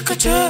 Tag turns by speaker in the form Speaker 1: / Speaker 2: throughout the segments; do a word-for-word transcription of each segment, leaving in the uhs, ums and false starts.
Speaker 1: Chaka-chaka.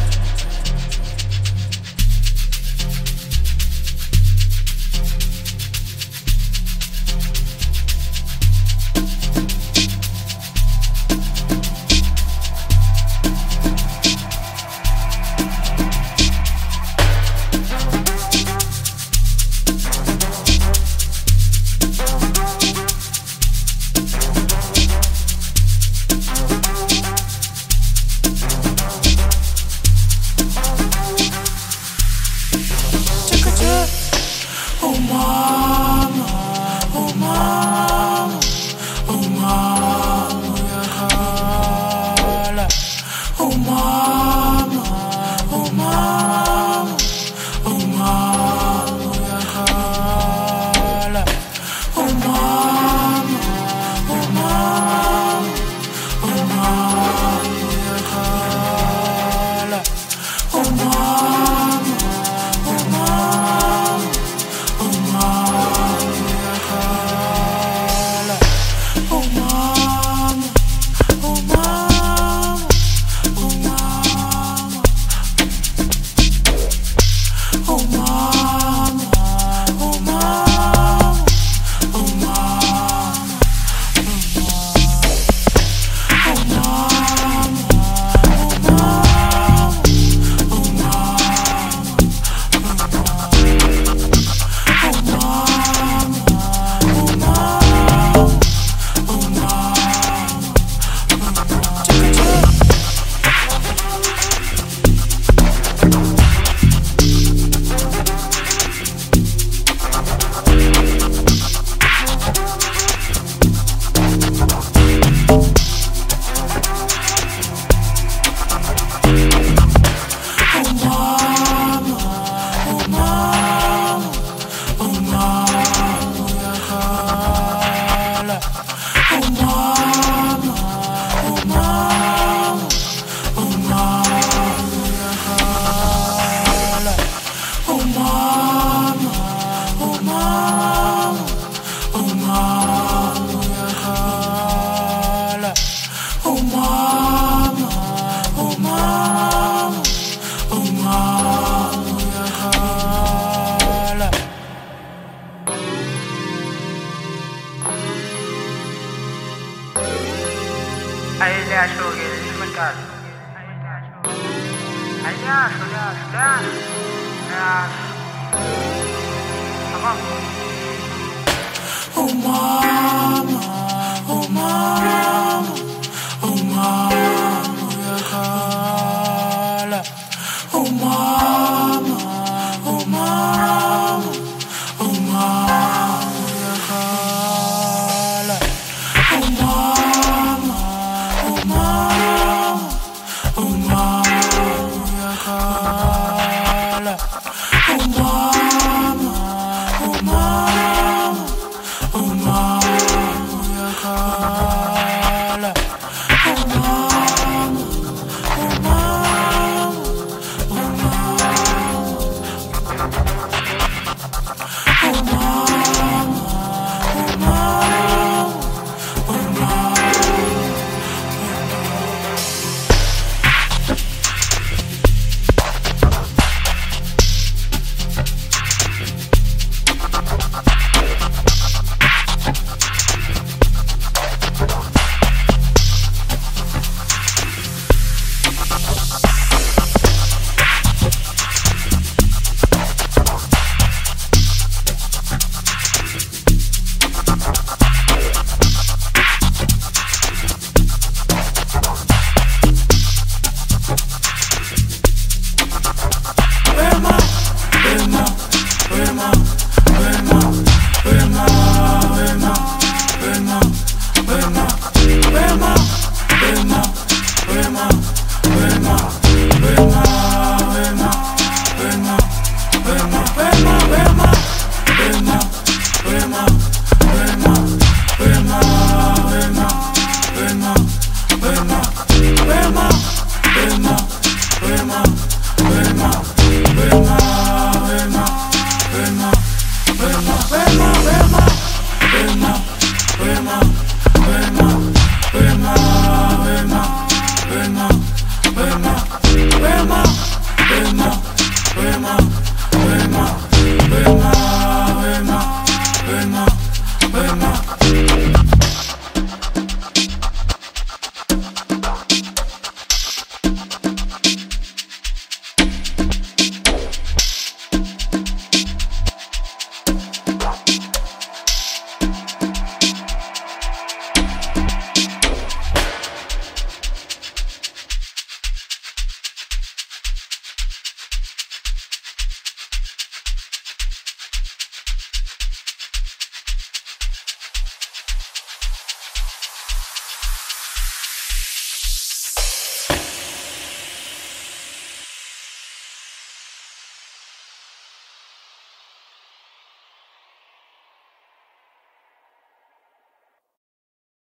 Speaker 1: Oh mama, oh mama, oh mama, yakhala. Oh mama, oh mama, oh mama, yakhala. Oh mama, oh mama, oh mama, yakhala. Oh mama, oh mama. Oh mama, yakhala. Oh mama, oh mama, oh mama. Oh mama, oh mama, oh mama. Oh mama, oh mama, oh mama.
Speaker 2: Aliasho elemental. Aliasho, aliasho, aliasho. Come on.
Speaker 1: Oh mama, oh mama, oh mama, yakhala. Oh mama, oh mama, oh mama, yakhala. Oh mama, oh mama, oh mama, yakhala. Oh mama, oh mama, oh mama, yakhala. Oh mama, oh mama, oh mama. Oh mama, oh mama, oh mama. Wema, wema, wema, wema, wema.